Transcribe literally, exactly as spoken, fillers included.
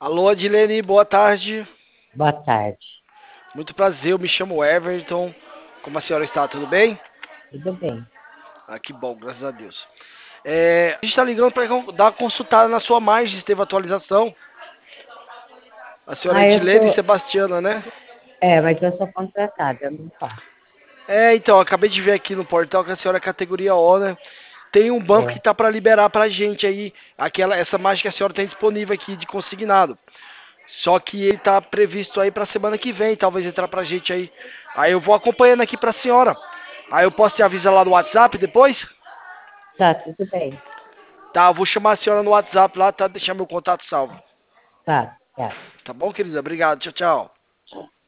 Alô, Adilene, boa tarde. Boa tarde. Muito prazer, eu me chamo Everton. Como a senhora está? Tudo bem? Tudo bem? Ah, que bom, graças a Deus. É, a gente está ligando para dar uma consultada na sua margem, teve atualização. A senhora Ah, eu Edilene sou. Sebastiana, né? É, mas eu sou contratada, eu não faço. É, então, eu acabei de ver aqui no portal que a senhora é categoria O, né? Tem um banco que É. tá para liberar pra gente aí aquela essa margem que a senhora tem disponível aqui de consignado. Só que ele tá previsto aí pra semana que vem, talvez entrar pra gente aí. Aí eu vou acompanhando aqui pra senhora. Aí eu posso te avisar lá no WhatsApp depois? Tá, tudo bem. Tá, eu vou chamar a senhora no WhatsApp lá, tá? Deixar meu contato salvo. Tá, tá. Tá bom, querida? Obrigado. Tchau, tchau.